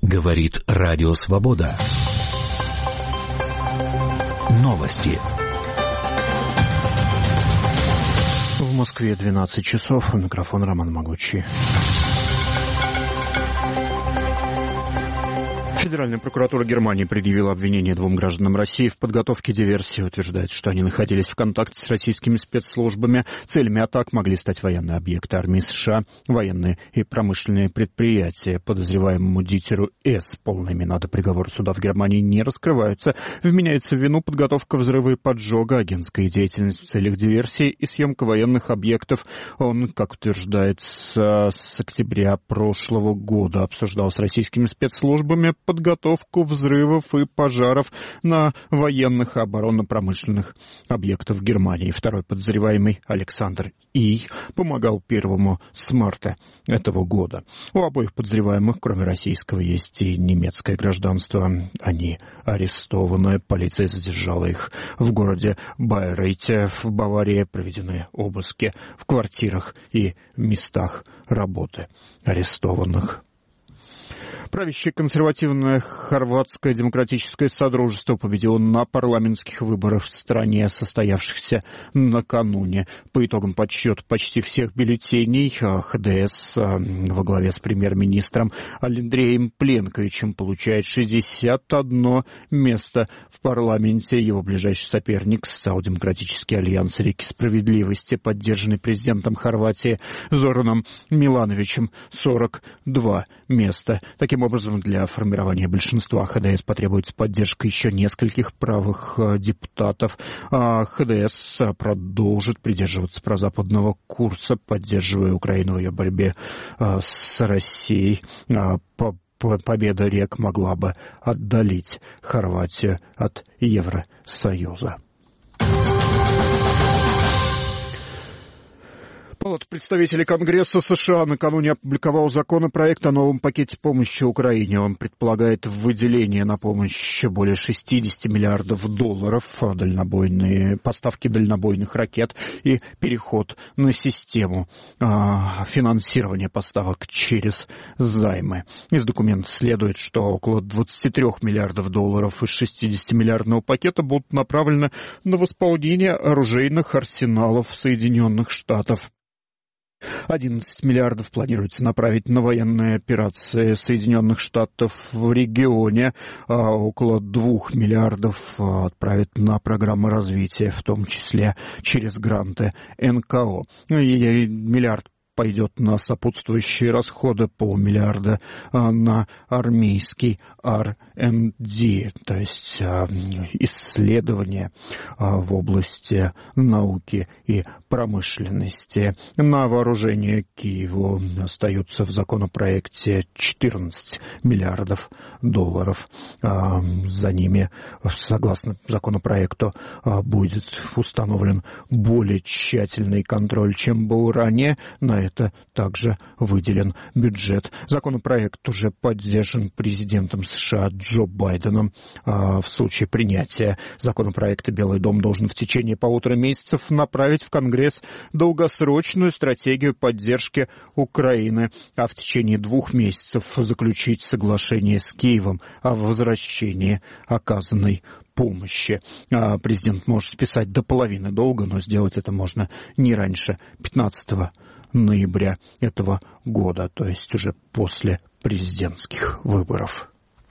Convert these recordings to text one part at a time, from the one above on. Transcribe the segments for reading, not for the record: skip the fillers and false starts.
Говорит Радио Свобода. Новости. В Москве 12 часов. Микрофон Роман Могучий. Федеральная прокуратура Германии предъявила обвинение двум гражданам России в подготовке диверсии. Утверждает, что они находились в контакте с российскими спецслужбами. Целями атак могли стать военные объекты армии США, военные и промышленные предприятия. Подозреваемому Дитеру С. полные имена до приговора суда в Германии не раскрываются. Вменяется в вину подготовка взрыва и поджога, агентская деятельность в целях диверсии и съемка военных объектов. Он, как утверждается, с октября прошлого года обсуждал с российскими спецслужбами подготовку взрывов и пожаров на военных и оборонно-промышленных объектах в Германии. Второй подозреваемый Александр И. помогал первому с марта этого года. У обоих подозреваемых, кроме российского, есть и немецкое гражданство. Они арестованы. Полиция задержала их в городе Байрейте в Баварии. Проведены обыски в квартирах и местах работы арестованных. Правящее консервативное хорватское демократическое содружество победило на парламентских выборах в стране, состоявшихся накануне. По итогам подсчета почти всех бюллетеней ХДС во главе с премьер-министром Андреем Пленковичем получает 61 место в парламенте. Его ближайший соперник, социал-демократический альянс Реки Справедливости, поддержанный президентом Хорватии Зораном Милановичем, 42 места. Таким образом, для формирования большинства ХДС потребуется поддержка еще нескольких правых депутатов. ХДС продолжит придерживаться прозападного курса, поддерживая Украину в ее борьбе с Россией. Победа РЕК могла бы отдалить Хорватию от Евросоюза. Палата представителей Конгресса США накануне опубликовал законопроект о новом пакете помощи Украине. Он предполагает выделение на помощь более 60 миллиардов долларов, поставки дальнобойных ракет и переход на систему финансирования поставок через займы. Из документа следует, что около 23 миллиардов долларов из 60-миллиардного пакета будут направлены на восполнение оружейных арсеналов Соединенных Штатов. 11 миллиардов планируется направить на военные операции Соединенных Штатов в регионе, а около 2 миллиардов отправят на программы развития, в том числе через гранты НКО. И миллиард пойдет на сопутствующие расходы, полмиллиарда на армейский R&D, то есть исследования в области науки и промышленности. На вооружение Киеву остаются в законопроекте 14 миллиардов долларов. За ними, согласно законопроекту, будет установлен более тщательный контроль, чем был ранее. На это также выделен бюджет. Законопроект уже поддержан президентом США Джо Байденом. В случае принятия законопроекта Белый дом должен в течение 1,5 месяцев направить в Конгресс долгосрочную стратегию поддержки Украины, а в течение 2 месяцев заключить соглашение с Киевом о возвращении оказанной помощи. Президент может списать до половины долга, но сделать это можно не раньше 15 ноября этого года, то есть уже после президентских выборов.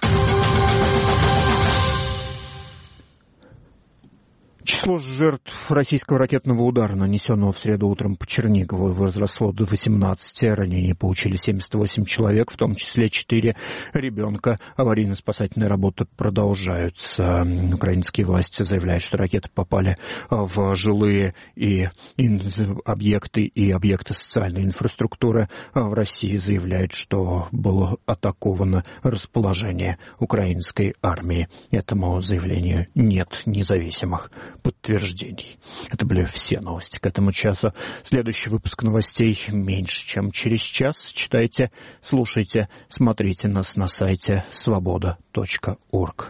Число жертв российского ракетного удара, нанесенного в среду утром по Чернигову, возросло до 18. Ранения получили 78 человек, в том числе 4 ребенка. Аварийно-спасательные работы продолжаются. Украинские власти заявляют, что ракеты попали в жилые объекты и объекты социальной инфраструктуры. В России заявляют, что было атаковано расположение украинской армии. Этому заявлению нет независимых подтверждений. Это были все новости к этому часу. Следующий выпуск новостей меньше, чем через час. Читайте, слушайте, смотрите нас на сайте svoboda.org.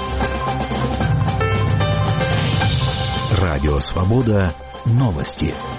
Радио Свобода. Новости.